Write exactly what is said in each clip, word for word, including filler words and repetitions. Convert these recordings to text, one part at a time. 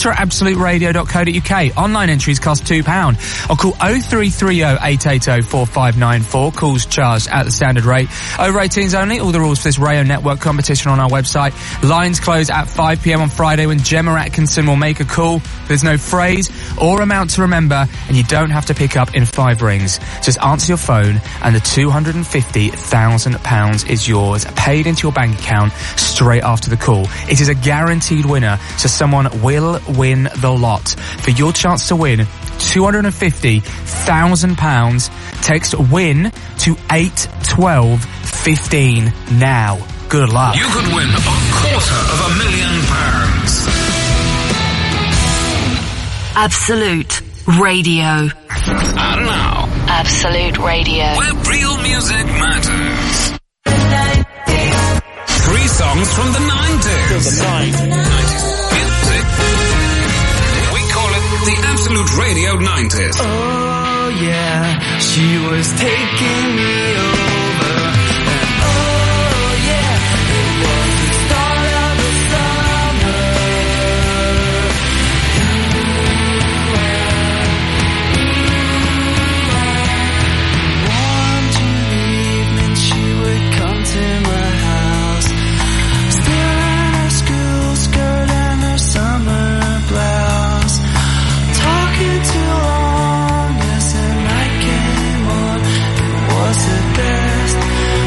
Enter at absolute radio dot co dot uk. Online entries cost two pounds. Or call oh three three oh, eight eight oh, four five nine four. Calls charged at the standard rate. Over eighteens only. All the rules for this Rayo Network competition on our website. Lines close at five p m on Friday when Gemma Atkinson will make a call. There's no phrase or amount to remember, and you don't have to pick up in five rings. Just answer your phone and the two hundred fifty thousand pounds is yours, paid into your bank account straight after the call. It is a guaranteed winner, so someone will win the lot. For your chance to win two hundred fifty thousand pounds, text WIN to eight twelve fifteen now. Good luck. You could win a quarter of a million pounds. Absolute Radio. And now, Absolute Radio, where real music matters. Three songs from the nineties. The nineties. Music. We call it the Absolute Radio nineties. Oh yeah, she was taking me over. Best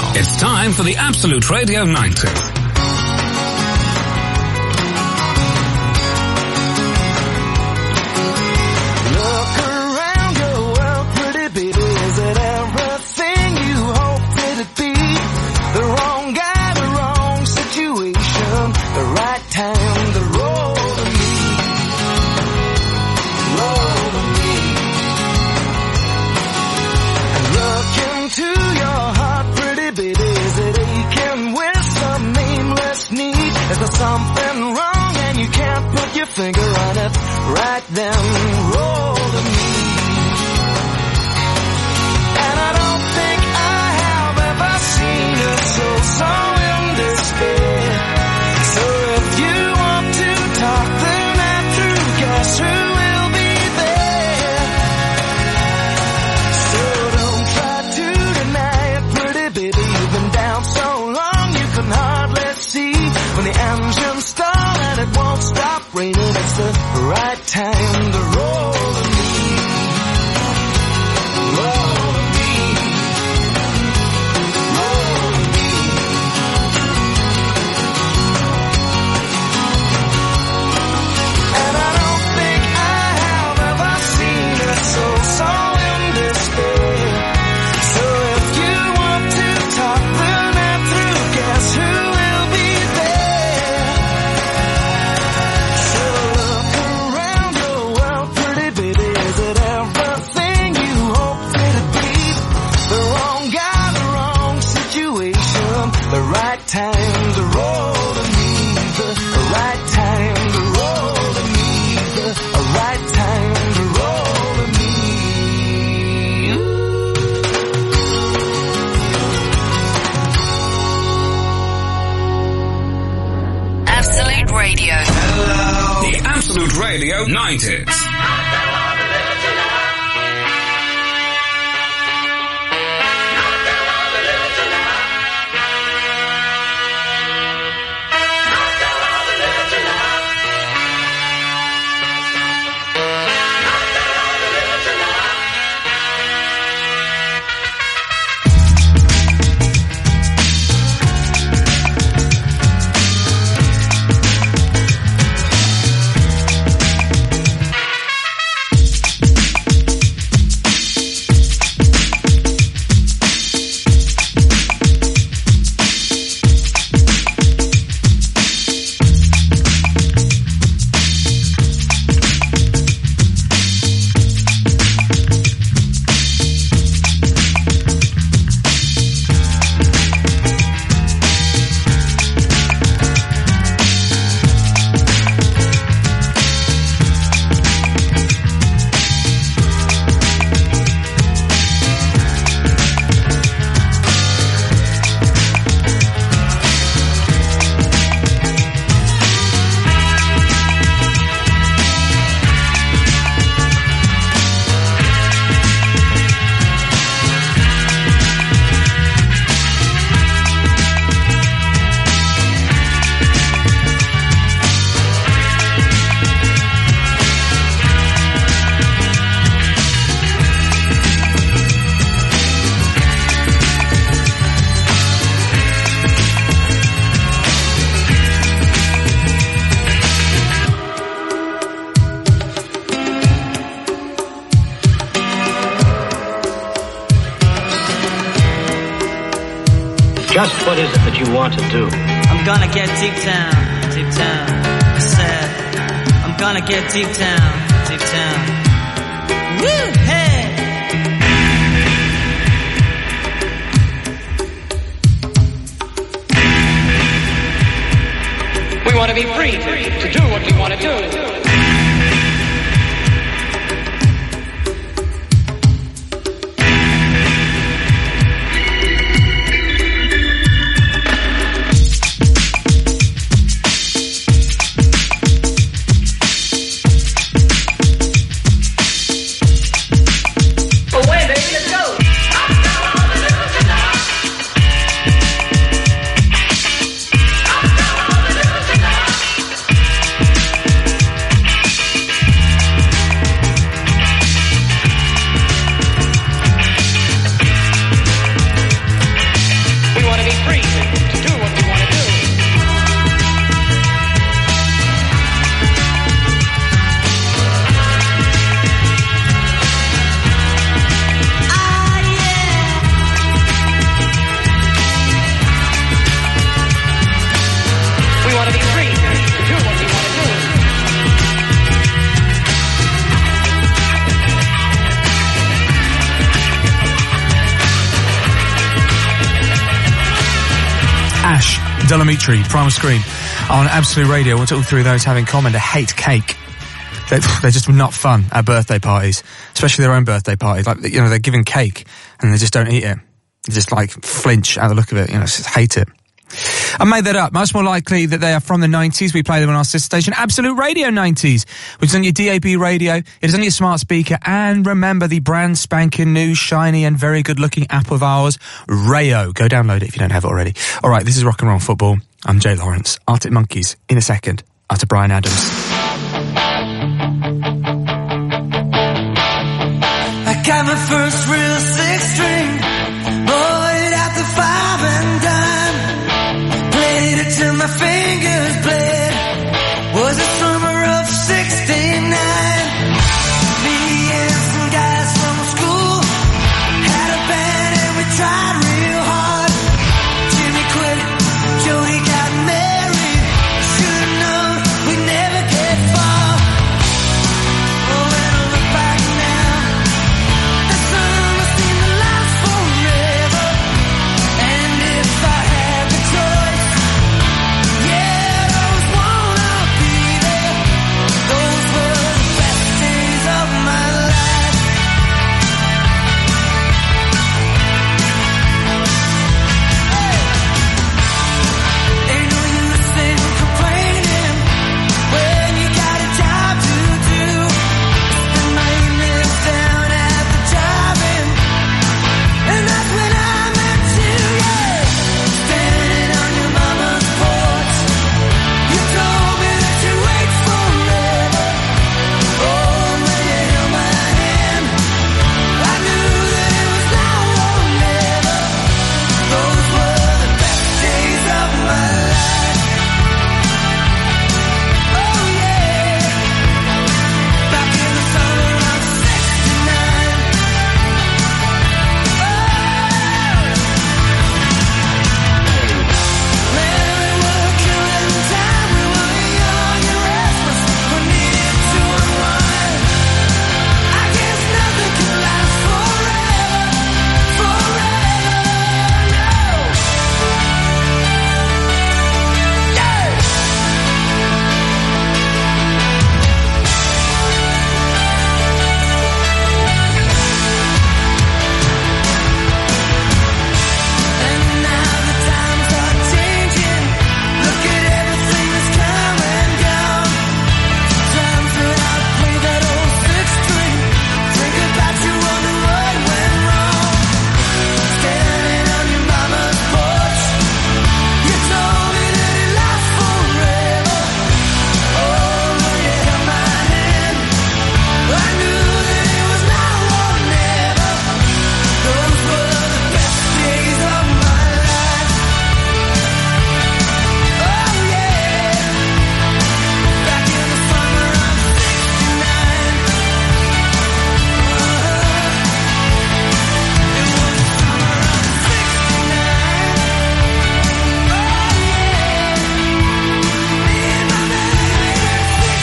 It's time for the Absolute Radio ninety. Something wrong and you can't put your finger on it. Right then, roll to me. And I don't think I have ever seen a soul so in despair. So if you want to talk the night through, guess who will be there? So don't try to deny it, pretty baby. You've been down so long you can hardly see. When the engine stall and it won't stop raining, it's the right time to roll to me. Roll to me. Roll to me. And I don't think I have ever seen a soul so in despair. So if you want to talk the night through, guess who will be there? So look around your world, pretty baby. Is it everything you hoped it'd be? The wrong guy, the wrong situation. The right time to roll to me. The right time to roll to me. The right time to roll to me. Absolute Radio. The Absolute Radio nineties. Just what is it that you want to do? I'm gonna get deep down, deep down. I said, I'm gonna get deep down, deep down. Woo, hey! We want to be free to, to do what we want to do. Ash, Dolomitri, Primal Scream on Absolute Radio. What's all three of those have in common? They hate cake. They're, they're just not fun at birthday parties, especially their own birthday parties. Like, you know, they're given cake and they just don't eat it. They just like flinch at the look of it, you know, just hate it. I made that up. Much more likely that they are from the nineties. We play them on our sister station, Absolute Radio nineties, which is on your D A B radio. It is on your smart speaker. And remember the brand spanking new, shiny and very good looking app of ours, Rayo. Go download it if you don't have it already. All right, this is Rock and Roll Football. I'm Jay Lawrence. Arctic Monkeys in a second after Bryan Adams. I got my first real six string, bought it at the five and dime, played it till my fingers bled, was the summer of sixty-nine, me and some guys from school, had a band and we tried real hard, Jimmy quit, Jody got married, should've known we'd never get far, oh when I look back now, the summer seemed to last forever, and if I had the choice, yeah, I'd always wanna be there, those were the best days of my life. Ain't no use in complaining when you got a job to do. Spend my evenings down at the drive-in, and that's when I met you, yeah. Standing on your mama's porch, you told me that you'd wait forever. Oh, when you held my hand, I knew that it was now or never. Those were the best days of my life. Oh yeah, back in the summer of sixty-nine. Man, we were killing time, we were young and restless, we needed to unwind. I guess nothing can last forever, forever, no. Yeah. And now the times are changing. Look at everything that's come and gone. Times that I play that old six string, think about you, wonder what went wrong. Standing on your mama's porch, you told me that it lasts forever. Oh, when you held my hand, I knew that it was now or never. Those were the best days of my life. Oh yeah, back in the summer of sixty-nine. It was the summer of sixty-nine. Oh yeah, me and my baby at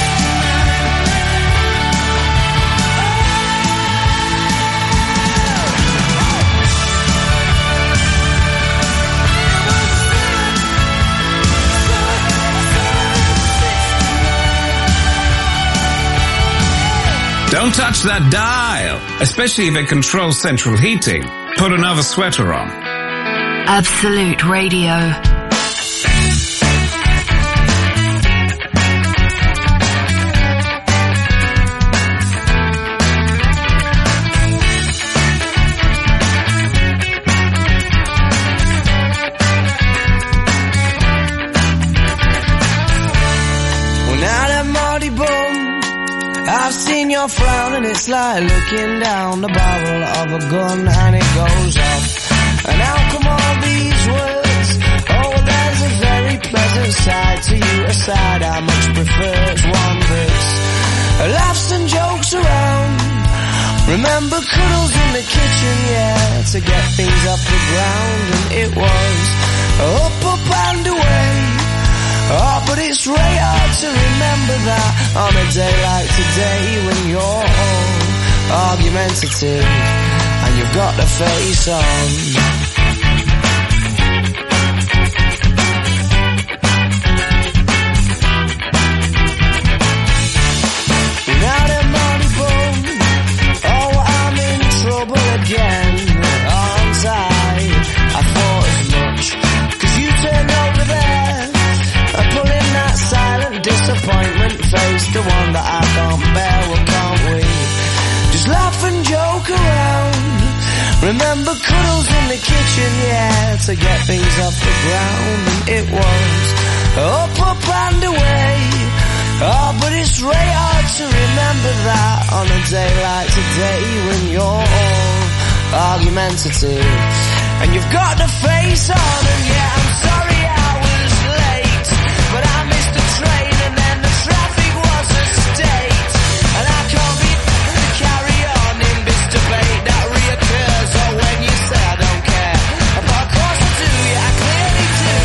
Don't touch that dial, especially if it controls central heating. Put another sweater on. Absolute Radio. Well, now that Marty Bum, I've seen your frown and it's like looking down the barrel of a gun and it goes off. And how come all these words? Oh, there's a very pleasant side to you, a side I much prefer. It's one that's laughs and jokes around. Remember cuddles in the kitchen, yeah, to get things off the ground. And it was up, up and away. Oh, but it's really hard to remember that on a day like today when you're all argumentative and you've got the face on. can't bear, what can't we? Just laugh and joke around. Remember cuddles in the kitchen, yeah, to get things off the ground. And it was up, up and away. Oh, but it's really hard to remember that on a day like today when you're all argumentative and you've got the face on. And yeah, I'm sorry I was late, but I missed the train and then the traffic was a state. And I can't be to carry on in this debate that reoccurs. Or when you say I don't care, but of course I do, yeah, I clearly do.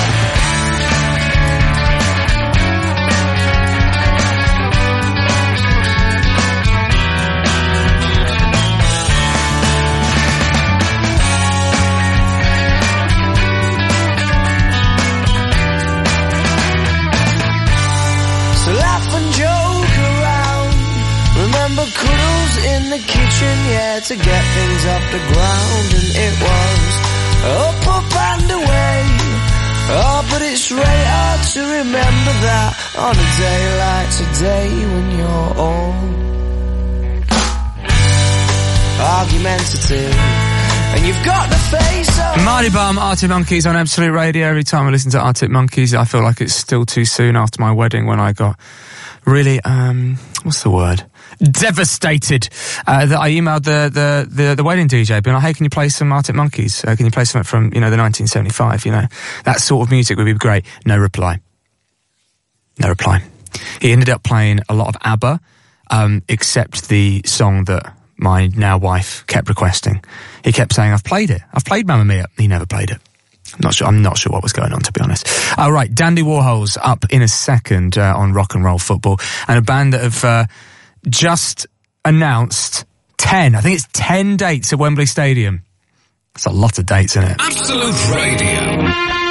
So laugh and joke around. Remember cuddles in the kitchen, yeah, to get things off the ground. And it was up, up and away. Oh, but it's really hard to remember that on a day like today when you're all argumentative and you've got the face of... Marley Bum, Arctic Monkeys on Absolute Radio. Every time I listen to Arctic Monkeys, I feel like it's still too soon after my wedding when I got really, um, what's the word? Devastated. Uh, that I emailed the, the, the, the wedding D J, being like, hey, can you play some Arctic Monkeys? Uh, can you play something from, you know, the nineteen seventy-five, you know? That sort of music would be great. No reply. No reply. He ended up playing a lot of ABBA, um, except the song that my now wife kept requesting. He kept saying, I've played it. I've played Mamma Mia. He never played it. I'm not sure. I'm not sure what was going on, to be honest. All right, Dandy Warhols up in a second uh, on Rock and Roll Football, and a band that have uh, just announced ten. I think it's ten dates at Wembley Stadium. That's a lot of dates, isn't it? Absolute Radio.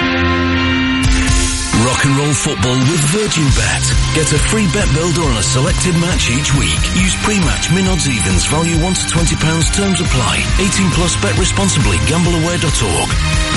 Rock and Roll Football with Virgin Bet. Get a free bet builder on a selected match each week. Use pre-match min odds evens. Value one to twenty pounds. Terms apply. eighteen plus. Bet responsibly. gamble aware dot org.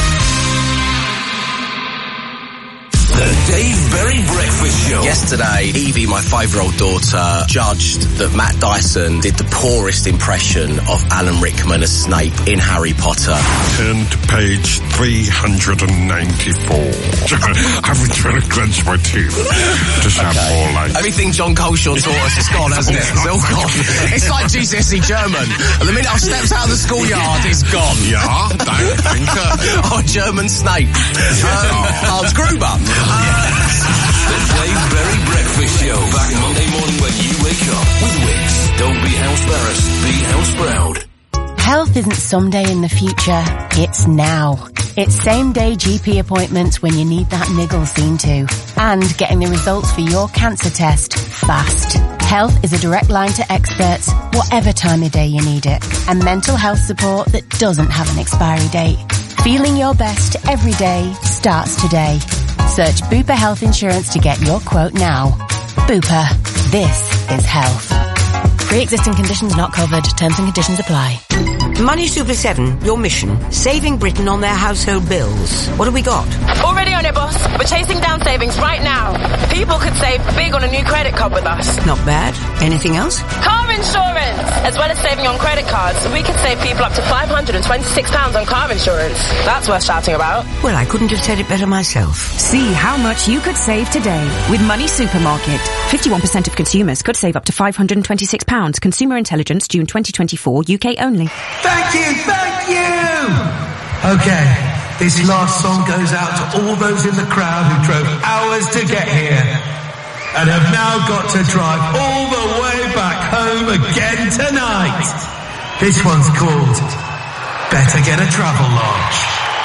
The Dave Berry Breakfast Show. Yesterday, Evie, my five-year-old daughter, judged that Matt Dyson did the poorest impression of Alan Rickman as Snape in Harry Potter. Turn to page three hundred ninety-four. I've been trying to clench my teeth to sound Okay. more like... Everything John Coleshaw taught us is gone, hasn't it? It's all gone. It's like G C S E German. The minute I stepped out of the schoolyard, it's gone. Ja, danke, danke. Oh, German Snape. Um, Hans Gruber. The Dave Berry Breakfast Show. Back Monday morning when you wake up with Wix. Don't be house embarrassed. Be house proud. Health isn't someday in the future, it's now. It's same-day G P appointments when you need that niggle seen to. And getting the results for your cancer test fast. Health is a direct line to experts, whatever time of day you need it. And mental health support that doesn't have an expiry date. Feeling your best every day starts today. Search Bupa Health Insurance to get your quote now. Bupa. This is health. Pre-existing conditions not covered. Terms and conditions apply. Money Super seven, your mission, saving Britain on their household bills. What have we got? Already on it, boss. We're chasing down savings right now. People could save big on a new credit card with us. Not bad. Anything else? Car insurance! As well as saving on credit cards, we could save people up to five hundred twenty-six pounds on car insurance. That's worth shouting about. Well, I couldn't have said it better myself. See how much you could save today with Money Supermarket. fifty-one percent of consumers could save up to five hundred twenty-six pounds. Consumer Intelligence, June twenty twenty-four, U K only. Thank you, thank you! Okay, this last song goes out to all those in the crowd who drove hours to get here and have now got to drive all the way back home again tonight. This one's called Better Get a Travel Lodge.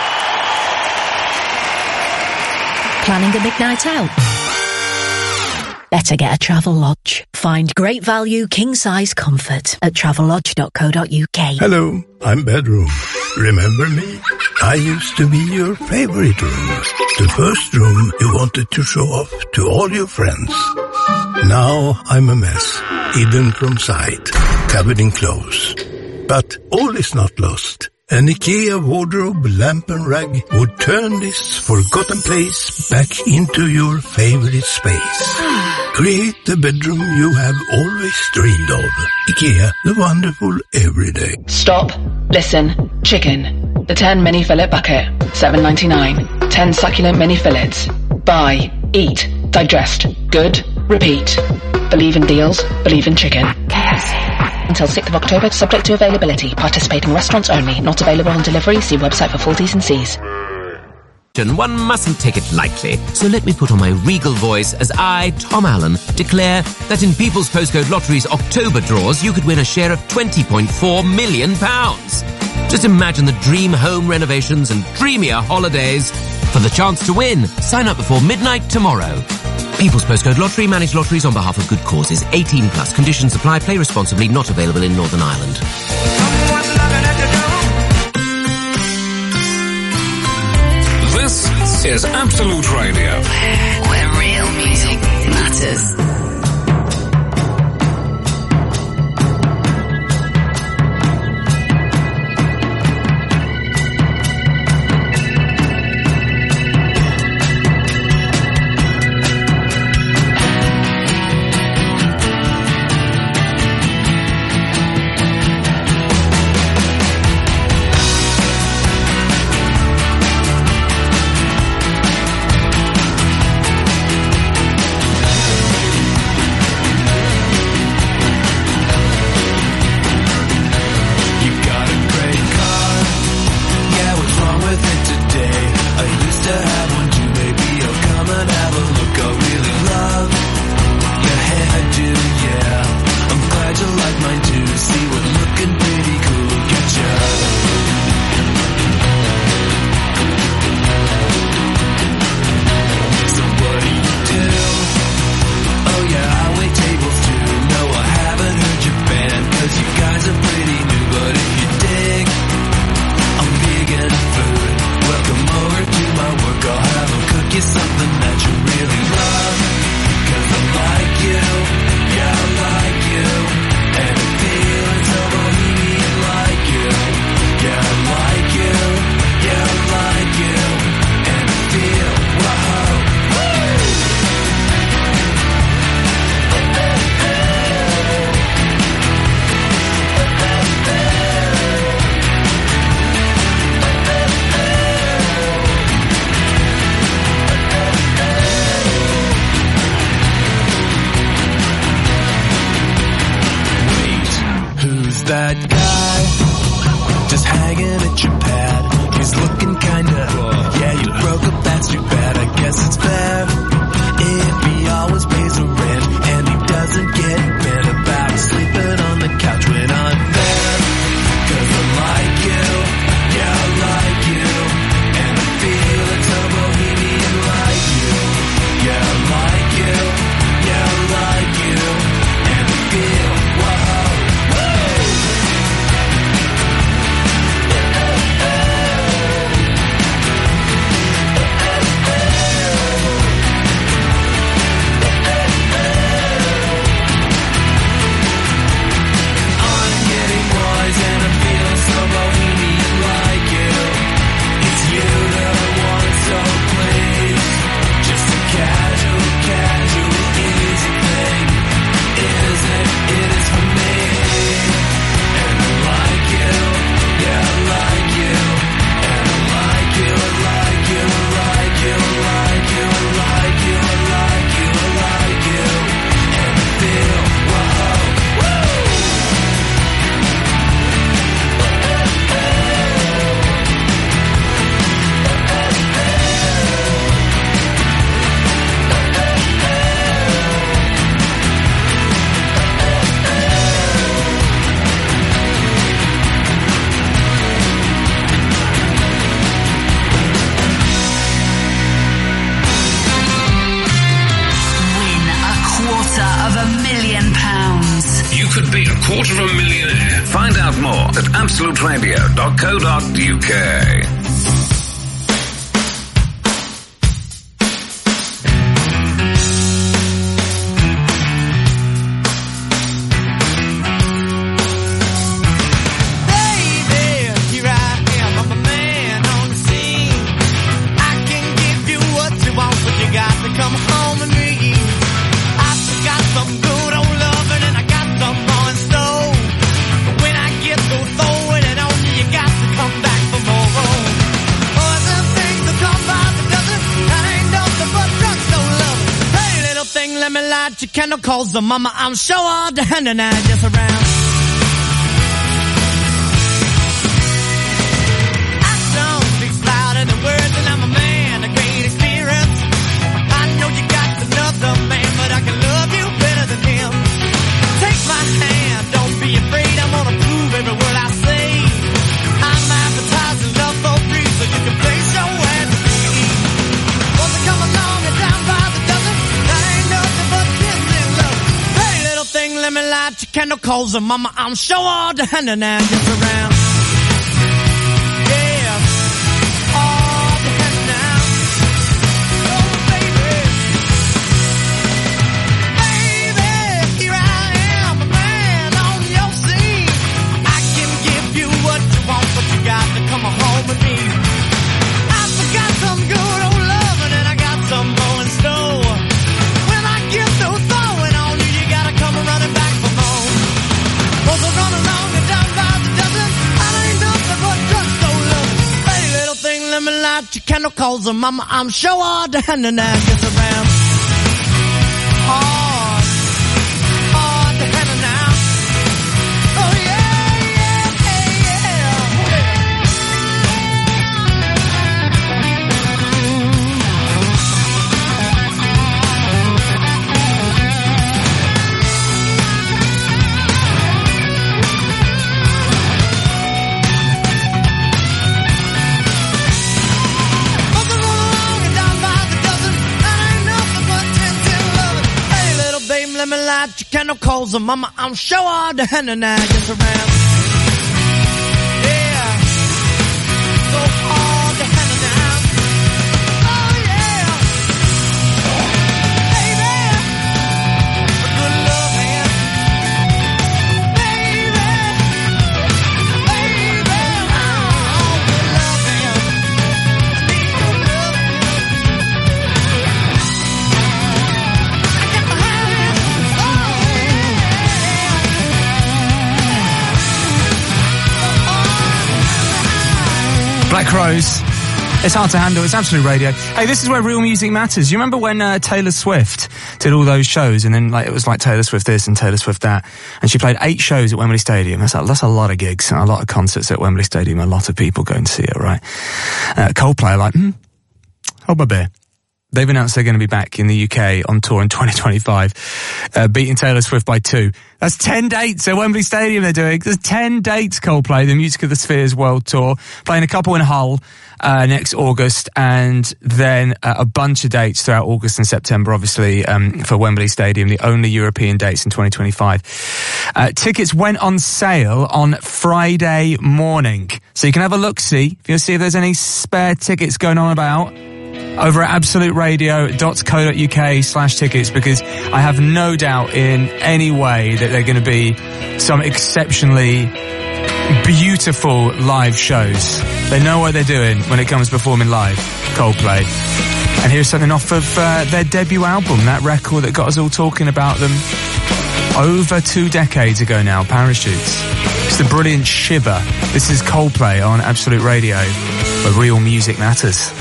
Planning a big night out? Better get a Travel Lodge. Find great value, king-size comfort at travel lodge dot co dot U K. Hello, I'm Bedroom. Remember me? I used to be your favorite room. The first room you wanted to show off to all your friends. Now I'm a mess, hidden from sight, covered in clothes. But all is not lost. An IKEA wardrobe, lamp and rug would turn this forgotten place back into your favorite space. Create the bedroom you have always dreamed of. IKEA, the wonderful everyday. Stop. Listen. Chicken. The ten mini fillet bucket. seven ninety-nine. ten succulent mini fillets. Buy. Eat. Digest. Good. Repeat. Believe in deals. Believe in chicken. K F C. Until sixth of October, subject to availability. Participating restaurants only. Not available on delivery. See website for full T's and C's. One mustn't take it lightly, so let me put on my regal voice as I, Tom Allen, declare that in People's Postcode Lottery's October draws, you could win a share of twenty point four million pounds. Just imagine the dream home renovations and dreamier holidays. For the chance to win, sign up before midnight tomorrow. People's Postcode Lottery, manage lotteries on behalf of good causes. eighteen plus. Conditions apply. Play responsibly. Not available in Northern Ireland. This is Absolute Radio. Where real music matters. That guy just hanging at your pad. He's looking kinda, yeah, you broke up, that's too bad. I guess it's fair if he always pays the rent and he doesn't get bent about sleeping on the couch when I'm there. Cause I like you, yeah, I like you, and I feel it's a bohemian like you. Yeah, I like you, yeah, I like you, and I feel, whoa. Quarter of a millionaire. Find out more at absolute radio dot co dot U K. Baby, here I light your candle, cause the mama, I'm sure all the hand and I just around. Action speaks louder than words, and I'm a man, a great experience. I know you got another man, but I can love you better than him. Take my hand, don't be afraid, I'm gonna prove every word I say. I'm advertising love for free, so you can place your ad to me. Won't they come along and down by the dozen? That ain't nothing but kissing love. Hey, little thing, let me light your candle, cause the mama, I'm sure all the hand and I just around. Yeah, all the hand now. Oh, baby. Baby, here I am, a man on your scene. I can give you what you want, but you got to come home with me. I forgot some good old loving, and I got some more in store. When I get through throwing on you, you gotta come running back for more. Won't you run along and down by the dozen? I ain't nothing but drugstore loving. Hey, little thing, let me light your candle, cause the mama, I'm sure all the hand and I gets around. Hard, hard to handle now. Oh yeah, yeah, yeah, yeah. Won't you run along and down by the dozen? That ain't nothing but ten, ten loving. Hey, little baby, let me light your candle, cause the mama, I'm sure all the hand and I gets around. Yeah, so hard to handle now. Oh yeah, baby, a good love hand. Baby, baby, oh, good love hand. I need good love hand. I got my hand, oh Black Rose. It's hard to handle. It's Absolute Radio. Hey, this is where real music matters. You remember when uh, Taylor Swift did all those shows, and then like it was like Taylor Swift this and Taylor Swift that, and she played eight shows at Wembley Stadium. That's a, that's a lot of gigs and a lot of concerts at Wembley Stadium. A lot of people going to see it, right? Uh, Coldplay are like, hmm, hold my beer. They've announced they're going to be back in the U K on tour in twenty twenty-five, uh, beating Taylor Swift by two. That's ten dates at Wembley Stadium they're doing. There's ten dates, Coldplay, the Music of the Spheres World Tour, playing a couple in Hull uh, next August, and then uh, a bunch of dates throughout August and September, obviously, um, for Wembley Stadium, the only European dates in twenty twenty-five. Uh, tickets went on sale on Friday morning, so you can have a look-see, if you want to see if there's any spare tickets going on about, over at absolute radio dot co dot uk slash tickets, because I have no doubt in any way that they're going to be some exceptionally beautiful live shows. They know what they're doing when it comes to performing live, Coldplay. And here's something off of uh, their debut album, that record that got us all talking about them over two decades ago now, Parachutes. It's the brilliant Shiver. This is Coldplay on Absolute Radio, where real music matters.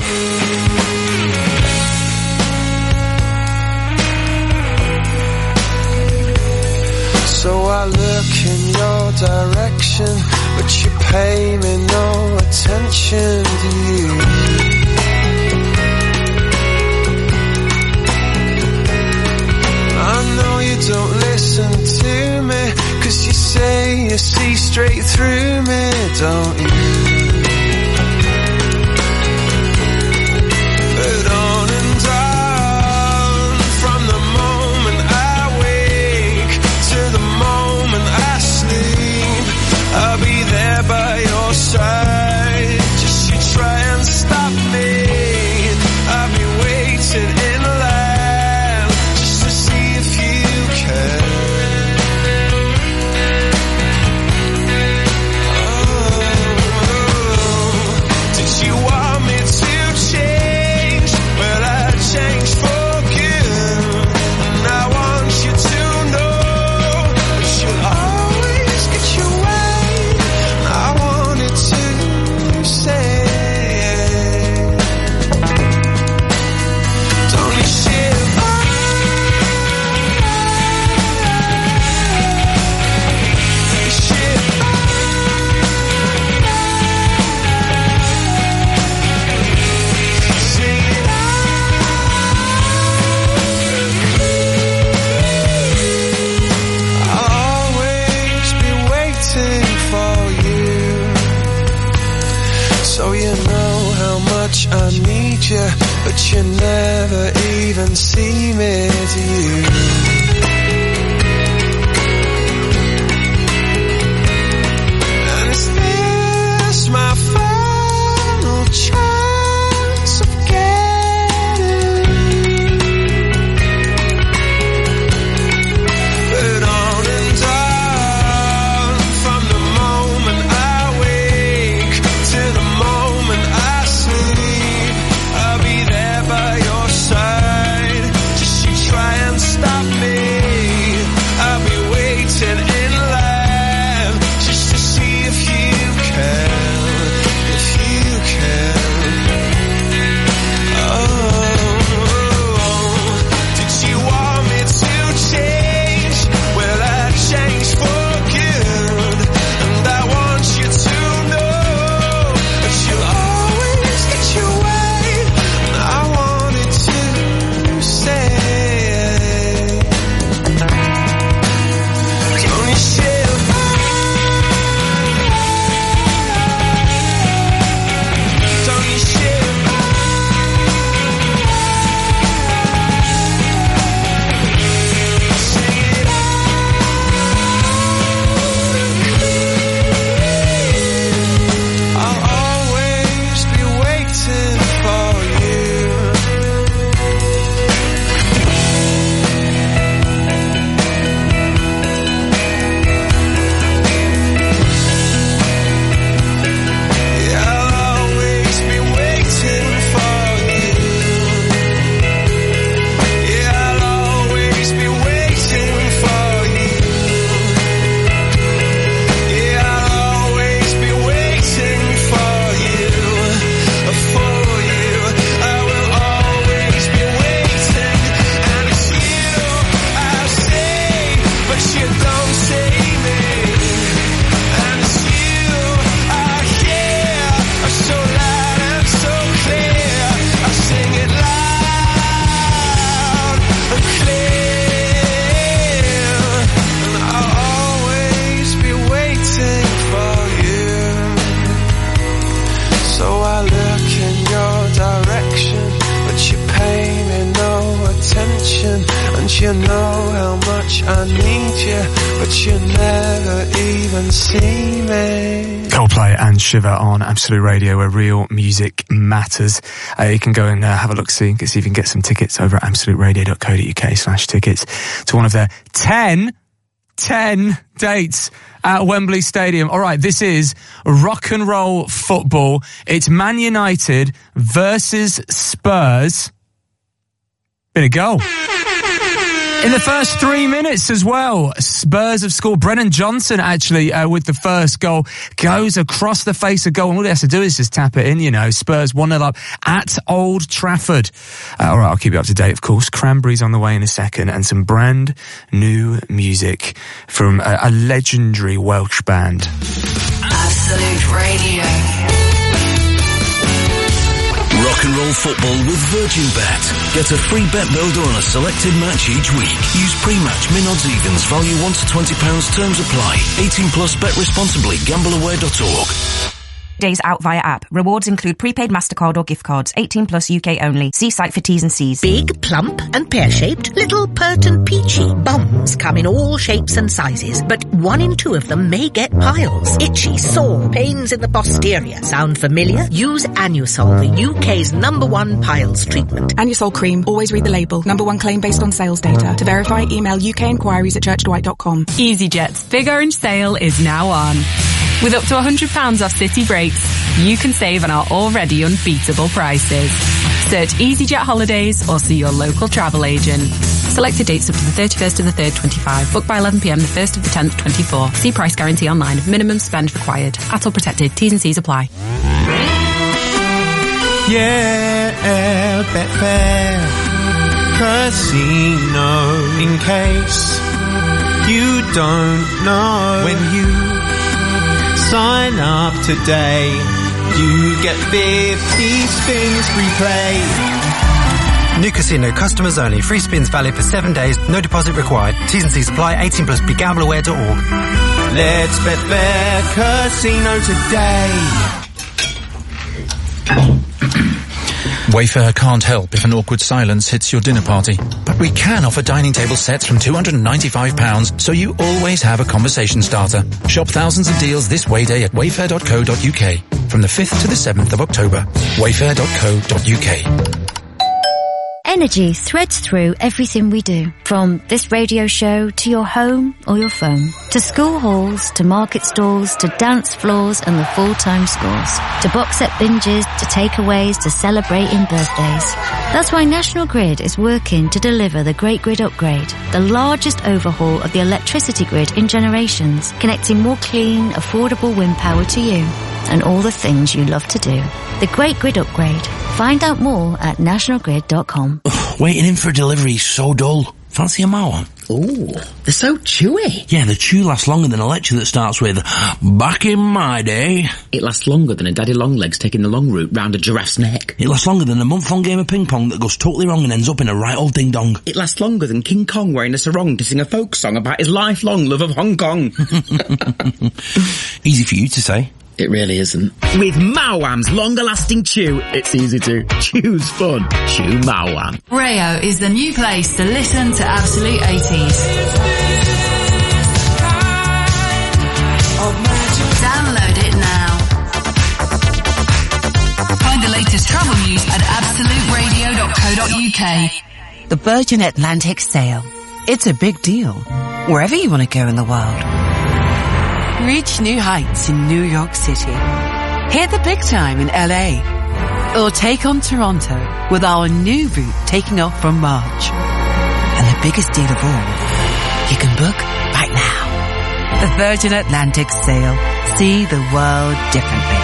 So I look in your direction, but you pay me no attention, do you? I know you don't listen to me, 'cause you say you see straight through me, don't you? But on and on, from the moment I wake to the moment I sleep, I'll be there by your side. Just you try and stop me, need you, but you never even see me, do you? And is this my final chance of getting? But on and on, from the moment I wake to the moment I sleep, I'll be there by your side. Just you try and stop me, I'll be waiting in line just to see if you can, if you can. Oh, did you want me to change? Well, I changed for good, and I want you to know that you'll always get your way. And I wanted to say, don't you shiver? Don't you shiver? Sing it out. I'll always be waiting for you. Yeah, I'll always be waiting for you. Yeah, I'll always be waiting for you. Yeah, I'll always be waiting for you. For you, I will always be waiting. And it's you I say, but you don't say me. And it's you I hear, so loud and so clear. I sing it loud and clear. And I'll always be waiting for you. So I look in your direction, but you pay me no attention. And you know how much I need you, but you never even see me. Coldplay and Shiver on Absolute Radio, where real music matters. Uh, you can go and uh, have a look, see, see if you can get some tickets over at absoluteradio.co.uk slash tickets to one of their ten, ten dates at Wembley Stadium. All right, this is rock and roll football. It's Man United versus Spurs. Been a goal. In the first three minutes as well, Spurs have scored. Brennan Johnson actually uh, with the first goal goes across the face of goal, and all he has to do is just tap it in, you know. Spurs one nil up at Old Trafford. Uh, all right, I'll keep you up to date, of course. Cranberries on the way in a second, and some brand new music from a, a legendary Welsh band. Absolute Radio. Rock and roll football with Virgin Bet. Get a free bet builder on a selected match each week. Use pre-match min odds evens. Value one to twenty pounds. Terms apply. eighteen plus. Bet responsibly. gamble aware dot org. Days out via app. Rewards include prepaid MasterCard or gift cards. eighteen plus U K only. See site for T's and C's. Big, plump and pear-shaped, little pert and peachy. Bums come in all shapes and sizes, but one in two of them may get piles. Itchy, sore, pains in the posterior. Sound familiar? Use Anusol, the U K's number one piles treatment. Anusol cream. Always read the label. Number one claim based on sales data. To verify, email U K inquiries at church dwight dot com. EasyJet's Big Orange Sale is now on. With up to one hundred pounds off city breaks, you can save on our already unbeatable prices. Search EasyJet Holidays or see your local travel agent. Selected dates up to the thirty-first of the third, twenty-five. Book by eleven p m the first of the tenth, twenty-four. See price guarantee online. Minimum spend required. A T L protected. T's and C's apply. Yeah, Betfair Casino. In case you don't know, when you sign up today, you get fifty spins free play. New casino customers only. Free spins valid for seven days. No deposit required. T's and C's apply. eighteen plus. Be gamble aware dot org. Let's Betfair Casino today. Wayfair can't help if an awkward silence hits your dinner party. But we can offer dining table sets from two hundred ninety-five pounds, so you always have a conversation starter. Shop thousands of deals this Way Day at wayfair dot co dot uk from the fifth to the seventh of October. wayfair dot co dot uk. Energy threads through everything we do, from this radio show to your home or your phone, to school halls, to market stalls, to dance floors and the full-time scores, to box set binges, to takeaways, to celebrating birthdays. That's why National Grid is working to deliver the Great Grid Upgrade, the largest overhaul of the electricity grid in generations, connecting more clean, affordable wind power to you and all the things you love to do. The Great Grid Upgrade. Find out more at national grid dot com. Waiting in for a delivery is so dull. Fancy a Mauer? Ooh, they're so chewy. Yeah, the chew lasts longer than a lecture that starts with, back in my day. It lasts longer than a daddy longlegs taking the long route round a giraffe's neck. It lasts longer than a month-long game of ping-pong that goes totally wrong and ends up in a right old ding-dong. It lasts longer than King Kong wearing a sarong to sing a folk song about his lifelong love of Hong Kong. Easy for you to say. It really isn't. With Mauam's longer-lasting chew, it's easy to. Chew's fun. Chew Mauam. Rayo is the new place to listen to Absolute eighties. Download it now. Find the latest travel news at absolute radio dot co dot uk. The Virgin Atlantic Sale. It's a big deal, wherever you want to go in the world. Reach new heights in New York City. Hit the big time in L A. Or take on Toronto with our new route taking off from March. And the biggest deal of all, you can book right now. The Virgin Atlantic Sale. See the world differently.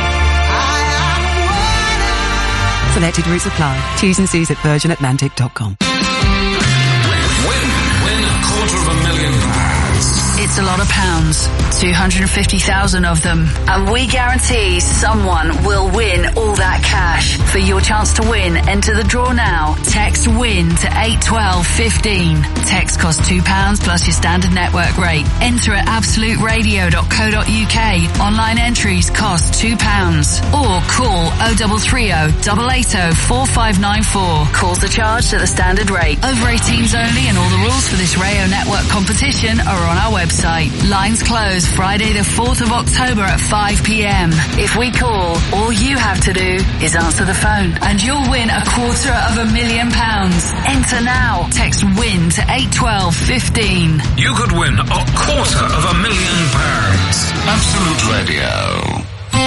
Selected routes apply. T's and C's at virgin atlantic dot com. Win, win a quarter of a million pounds. It's a lot of pounds, two hundred fifty thousand of them, and we guarantee someone will win all that cash. For your chance to win, enter the draw now. Text WIN to eight twelve fifteen. Text costs two pounds plus your standard network rate. Enter at absolute radio dot co dot uk. Online entries cost two pounds. Or call oh double three oh, eight eight oh, four five nine four. Calls are charged at the standard rate. Over eighteens only, and all the rules for this Rayo Network competition are on our website. Lines close Friday the fourth of October at five p m. If we call, all you have to do is answer the phone and you'll win a quarter of a million pounds. Enter now. Text WIN to eight twelve fifteen. You could win a quarter of a million pounds. Absolute Radio.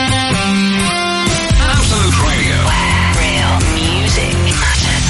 Absolute Radio. Real music matters.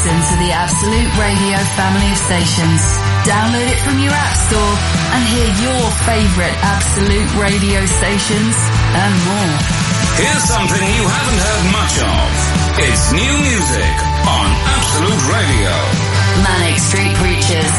listen to the Absolute Radio family of stations. Download it from your app store and hear your favourite Absolute Radio stations and more. Here's something you haven't heard much of. It's new music on Absolute Radio. Manic Street Preachers.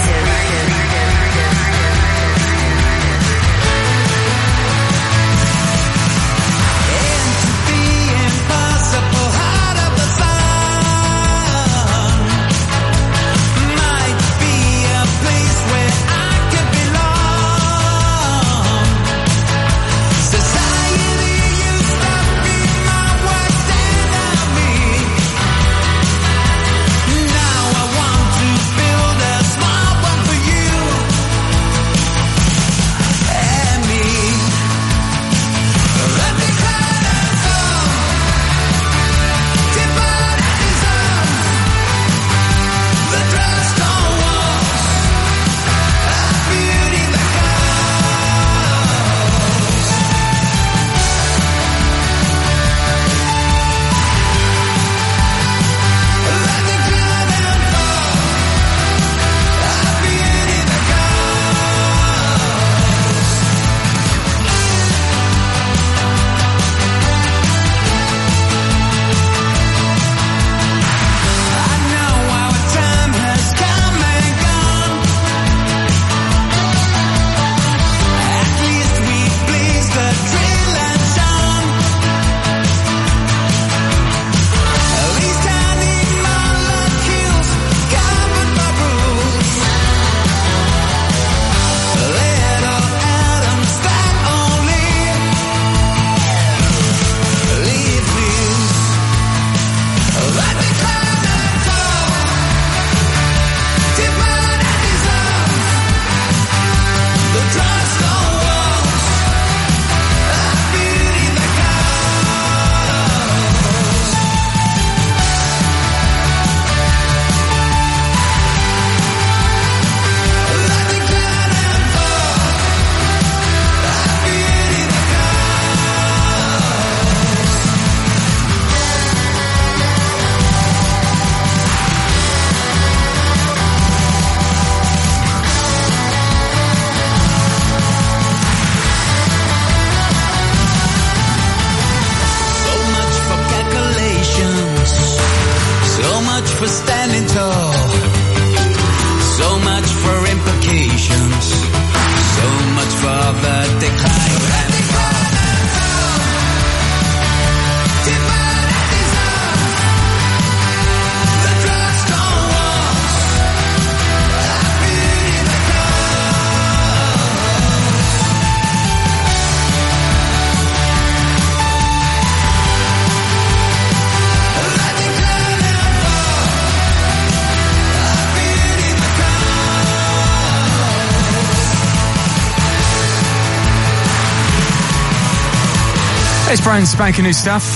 It's brand spanking new stuff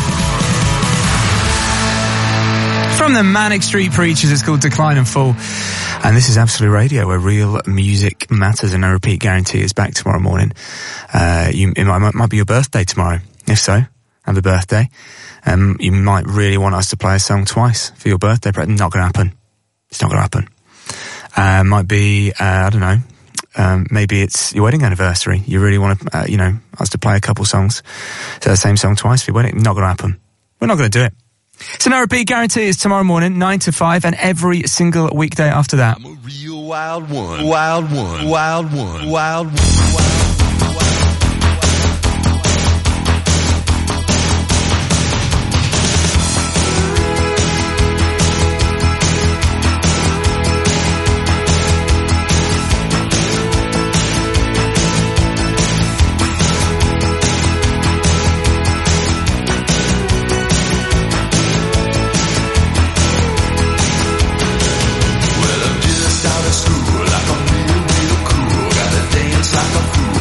from the Manic Street Preachers. It's called Decline and Fall, and this is Absolute Radio, where real music matters, and no repeat guarantee is back tomorrow morning. Uh, you, it might, might be your birthday tomorrow. If so, have a birthday. Um, you might really want us to play a song twice for your birthday, but not going to happen. It's not going to happen. Uh, might be, uh, I don't know. Um, maybe it's your wedding anniversary. You really want to, uh, you know, us to play a couple songs, so the same song twice for your wedding. Not going to happen. We're not going to do it. So no repeat guarantee is tomorrow morning, nine to five, and every single weekday after that. I'm a real wild one, wild one, wild one, wild one, wild one. School, like I'm real, real cool. Gotta dance like a fool.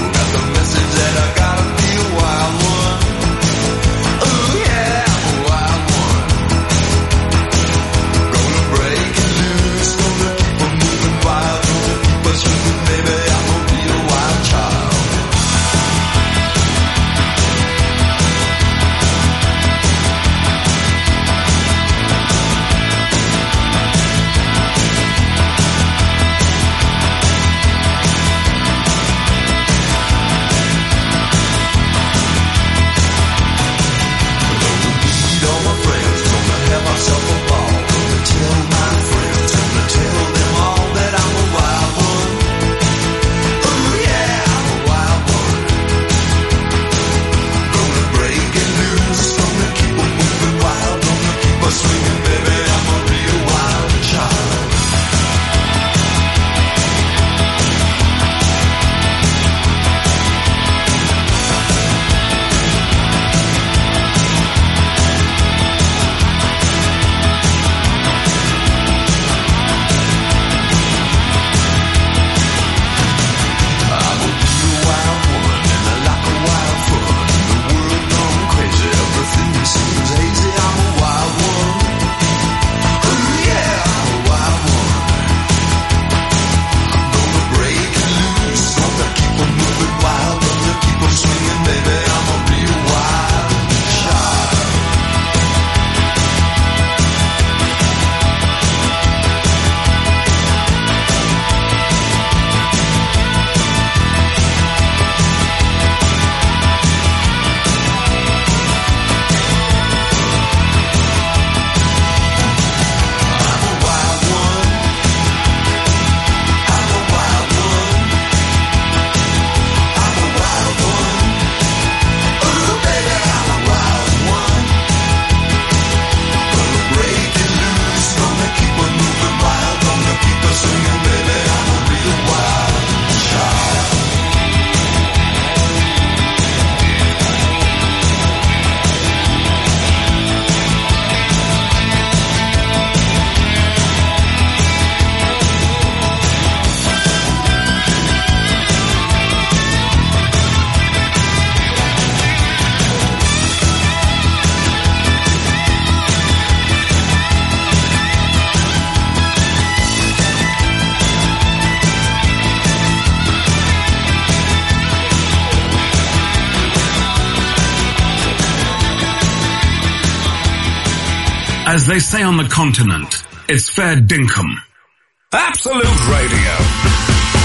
As they say on the continent, it's fair dinkum. Absolute Radio.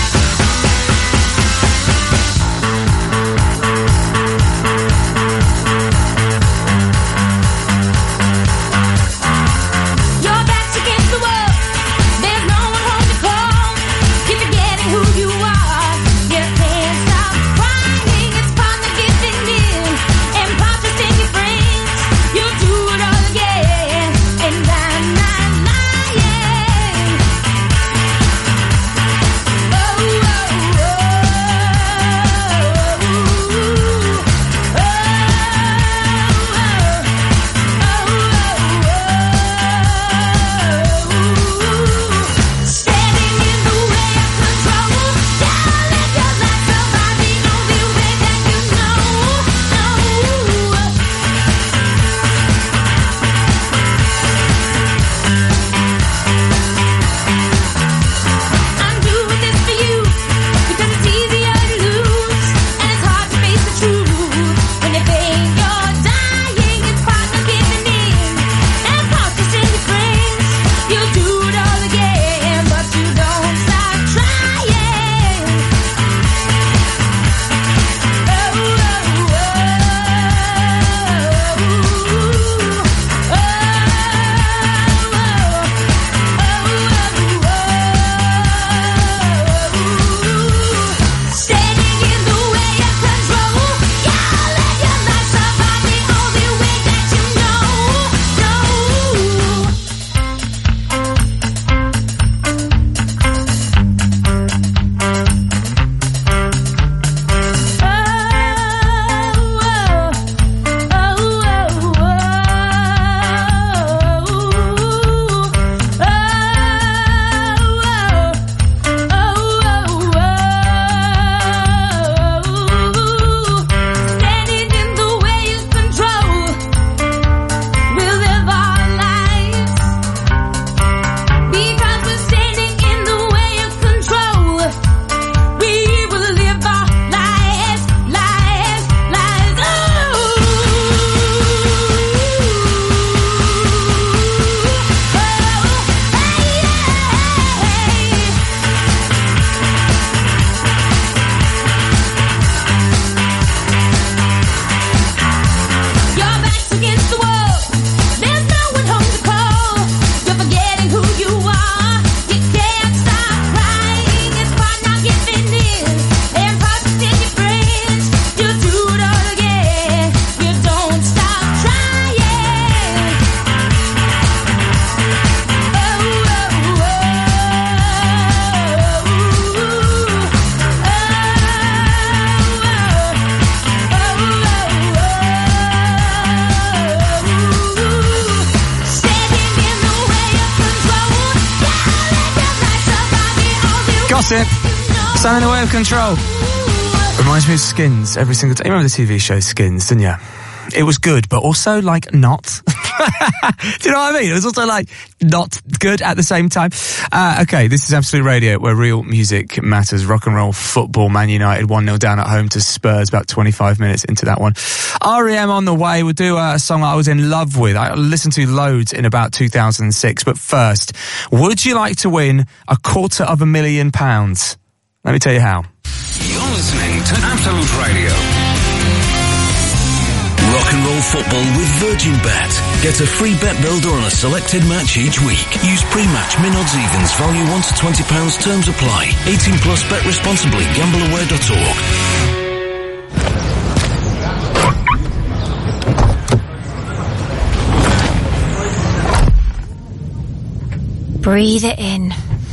Gossip. Standing away of control. Reminds me of Skins every single time. You remember the T V show Skins, didn't you? It was good, but also, like, not. Do you know what I mean? It was also, like, not good at the same time. Uh, okay, this is Absolute Radio, where real music matters. Rock and roll football. Man United one nil down at home to Spurs, about twenty-five minutes into that one. R E M on the way. We'll do a song I was in love with. I listened to loads in about two thousand six. But first, would you like to win a quarter of a million pounds? Let me tell you how. You're listening to Absolute Radio. Rock and roll football with Virgin Bet. Get a free bet builder on a selected match each week. Use pre-match min odds evens. Value one to twenty pounds. Terms apply. eighteen plus. Bet responsibly. gamble aware dot org. Breathe it in.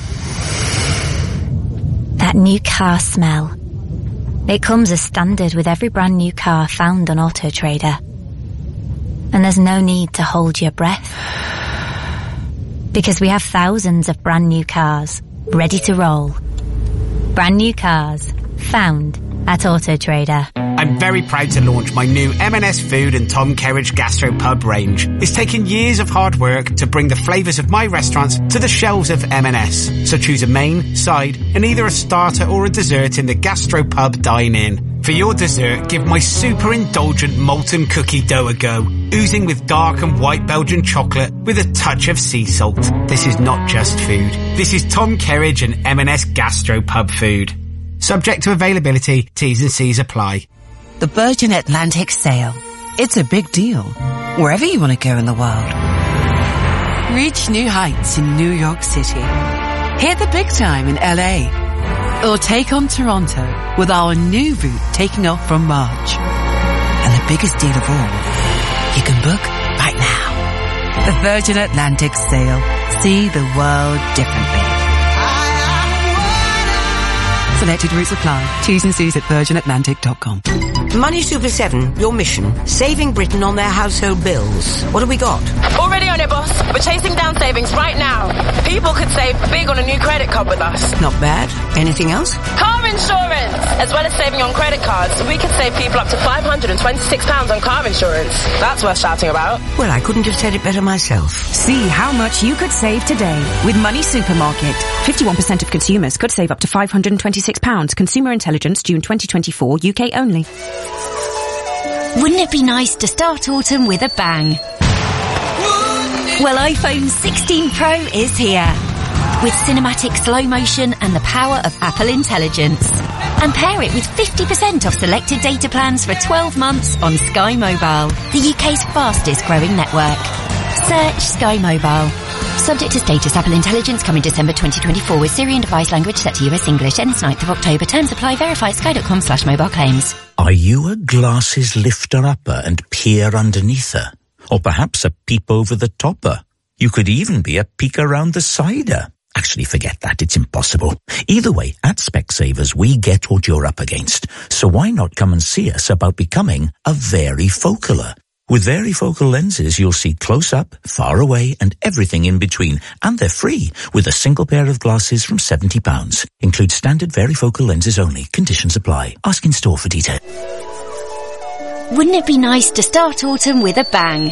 That new car smell. It comes as standard with every brand new car found on Auto Trader. And there's no need to hold your breath. Because we have thousands of brand new cars ready to roll. Brand new cars found at Auto Trader. I'm very proud to launch my new M and S Food and Tom Kerridge Gastropub range. It's taken years of hard work to bring the flavours of my restaurants to the shelves of M and S. So choose a main, side, and either a starter or a dessert in the Gastropub dine-in. For your dessert, give my super indulgent molten cookie dough a go, oozing with dark and white Belgian chocolate with a touch of sea salt. This is not just food. This is Tom Kerridge and M and S Gastropub food. Subject to availability, T's and C's apply. The Virgin Atlantic Sale. It's a big deal, wherever you want to go in the world. Reach new heights in New York City. Hit the big time in L A. Or take on Toronto with our new route taking off from March. And the biggest deal of all, you can book right now. The Virgin Atlantic Sale. See the world differently. Selected routes apply. T's and C's at virgin atlantic dot com. Money Super seven, your mission, saving Britain on their household bills. What have we got? Already on it, boss. We're chasing down savings right now. People could save big on a new credit card with us. Not bad. Anything else? Car insurance! As well as saving on credit cards, we could save people up to five hundred twenty-six pounds on car insurance. That's worth shouting about. Well, I couldn't have said it better myself. See how much you could save today with Money Supermarket. fifty-one percent of consumers could save up to five hundred twenty-six pounds. Consumer Intelligence, June twenty twenty-four, U K only. Wouldn't it be nice to start autumn with a bang? Well, iPhone sixteen Pro is here. With cinematic slow motion and the power of Apple Intelligence. And pair it with fifty percent off selected data plans for twelve months on Sky Mobile, the U K's fastest growing network. Search Sky Mobile. Subject to status, Apple Intelligence coming December twenty twenty-four with Siri and device language set to U S English. Ends ninth of October. Terms apply. Verify at sky.com slash mobile claims. Are you a glasses lifter-upper and peer underneather? Or perhaps a peep over the topper? You could even be a peek around the sider. Actually, forget that. It's impossible. Either way, at Specsavers, we get what you're up against. So why not come and see us about becoming a varifocaler? With varifocal lenses, you'll see close up, far away, and everything in between. And they're free, with a single pair of glasses from seventy pounds. Include standard varifocal lenses only. Conditions apply. Ask in store for detail. Wouldn't it be nice to start autumn with a bang?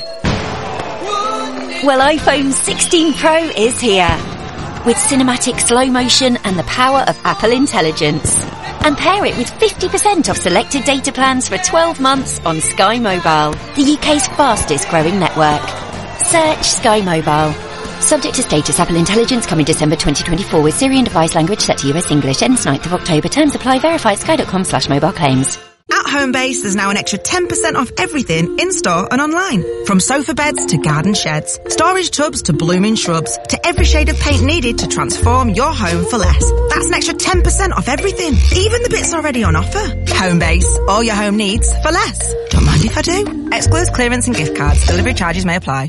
Well, iPhone sixteen Pro is here. With cinematic slow motion and the power of Apple Intelligence. And pair it with fifty percent off selected data plans for twelve months on Sky Mobile, the U K's fastest growing network. Search Sky Mobile. Subject to status, Apple Intelligence coming December twenty twenty-four with Siri and device language set to U S English. Ends ninth of October. Terms apply. Verify at sky.com slash mobile claims. At Homebase, there's now an extra ten percent off everything in-store and online. From sofa beds to garden sheds, storage tubs to blooming shrubs, to every shade of paint needed to transform your home for less. That's an extra ten percent off everything, even the bits already on offer. Homebase, all your home needs for less. Don't mind if I do. Excludes clearance and gift cards. Delivery charges may apply.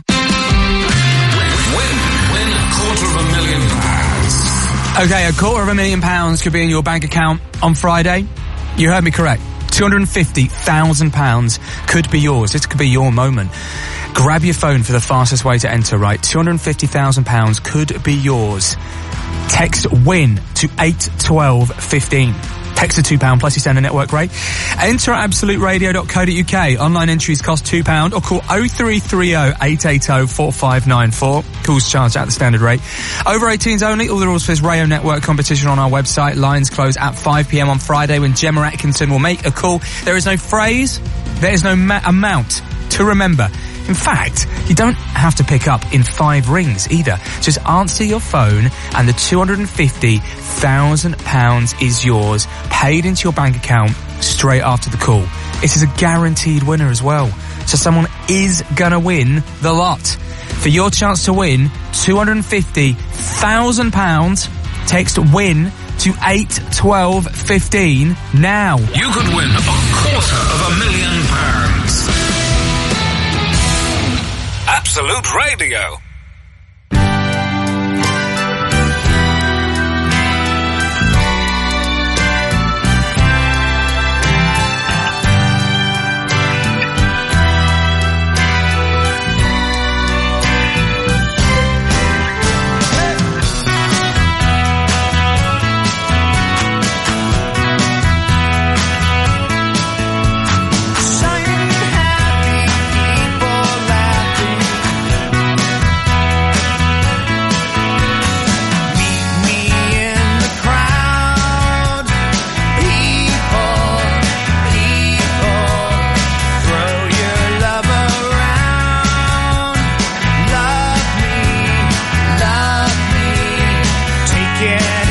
Win, win a quarter of a million pounds. Okay, a quarter of a million pounds could be in your bank account on Friday. You heard me correct. two hundred fifty thousand pounds could be yours. This could be your moment. Grab your phone for the fastest way to enter, right? two hundred fifty thousand pounds could be yours. Text WIN to eight twelve fifteen. Text a two pounds plus your standard network rate. Enter at absolute radio dot co dot uk. Online entries cost two pounds or call oh three three oh, eight eight oh, four five nine four. Calls charged at the standard rate. Over eighteens only. All the rules for this Rayo Network competition on our website. Lines close at five p.m. on Friday when Gemma Atkinson will make a call. There is no phrase. There is no ma- amount to remember. In fact, you don't have to pick up in five rings either. Just answer your phone and the two hundred fifty thousand pounds is yours, paid into your bank account straight after the call. It is a guaranteed winner as well. So someone is gonna win the lot. For your chance to win two hundred fifty thousand pounds, text WIN to eight twelve fifteen now. You could win a quarter of a million pounds. Absolute Radio. again.